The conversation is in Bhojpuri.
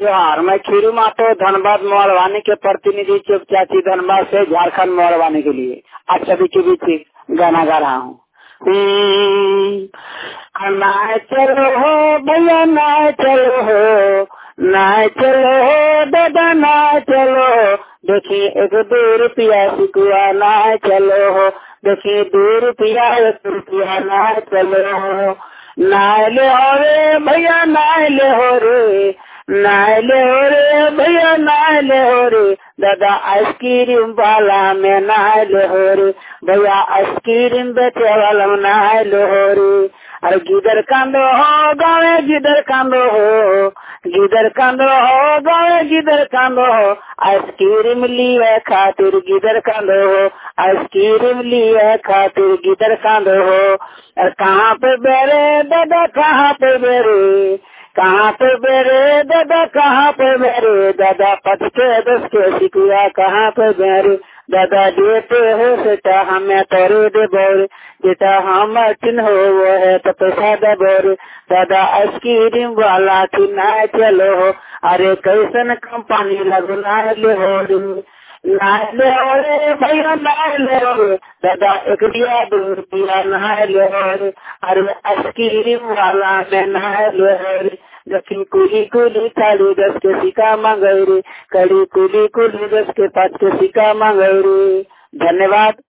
जोहार। मैं खीरू मातो धनबाद मोड़वानी के प्रतिनिधि चुप चाची धनबाद से झारखंड मोड़वानी के लिए आप सभी के बीच गाना गा रहा हूँ। नाय चलो हो भैया नाय चलो हो, नाय चलो हो दादा नाय चलो, देखिए 1-2 रुपया सिकुआ नाय चलो हो, देखिए 2 रुपया 1 रुपया नाय चलो हो, नाय ले हो रे भैया नाय ले हो रे, नाय ले हो रे भैया नाय ले हो रे, दादा आइसक्रीम वाला में नाय ले हो रे, भैया आइसक्रीम बेचे वाला में नाय ले हो रे। अरे गिदर कांदो हो गावे गिदर कांदो हो, गिदर कांदो हो गावे गिदर कांदो हो, आइसक्रीम लिए खातिर गिदर कांदो हो, आइसक्रीम लिए खातिर गिदर कांदो हो। और कहाँ पे बेरे दादा कहाँ पे बेरे, कहाँ पे बेरे दादा कहाँ पे बेरे, दादा 5 के 10 के सिकुआ कहाँ पे बेरे, दादा देते हो सेटा हमें तोरे दे बोरे, जेटा हम चिन्ह हो वो है तो पैसा दे बोरे, दादा आइसक्रीम वाला की नाय चलो हो, अरे कैसन कंपनी लगो नाय ले हो रे, नाय ले हो रे भैया नाय ले हो रे, दादा 1 रुपया 2 रुपया नाय ले हो रे, अरे आइसक्रीम वाला में नाय ले हो रे, जखी कुली कुली खाली 10 के सिक्का मांगे रे, कड़ी कुली कुली 10 के 5 के सिक्का मांगे रे। धन्यवाद।